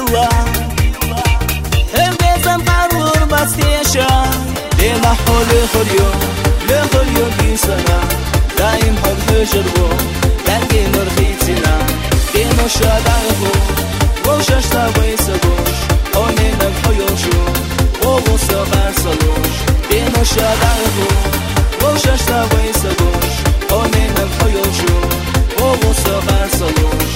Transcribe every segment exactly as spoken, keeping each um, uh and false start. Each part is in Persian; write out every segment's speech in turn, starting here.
يلا البيزم قرور بس تيشا لما حولي كل يوم لكل يوم في سنة دايم حب هجربو تلقي مرخيتنا دينو شادعبو وشاشتا ويسبوش هوني نبحيوشو وغوصا برسلوش دينو شادعبو وشاشتا ويسبوش هوني نبحيوشو وغوصا برسلوش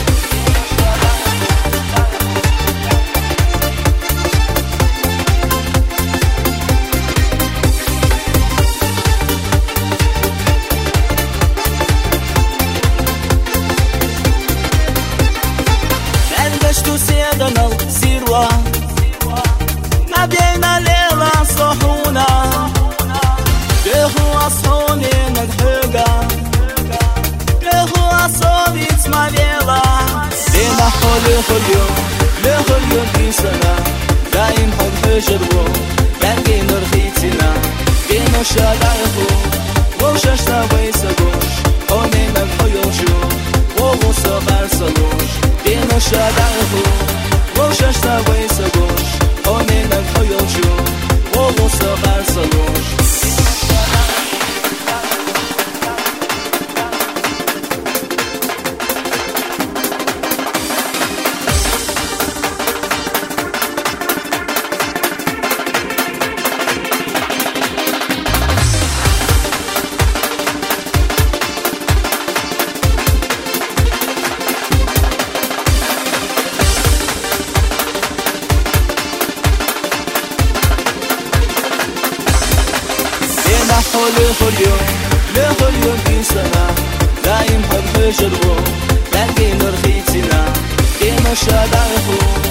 تو سيدنا السيروة ما بينا ليلة صحونا بيهو أصحوني نجحوغا بيهو أصحوني تسمع ليلة لينا حولي كل يوم لكل يوم في سنة دايم حب هجربو بلقي نرخيتنا بينو شادعبو وشاشتا ويسبوش هوني نبحيوشو وغوصا برسلوش دينو شادعبو وشاشتا ويسبوش هوني نبحيوشو وغوصا برسلوش حولي كل يوم لكل يوم في سنة دايم حب هجربو تلقي مرخيتنا ديما شادعبو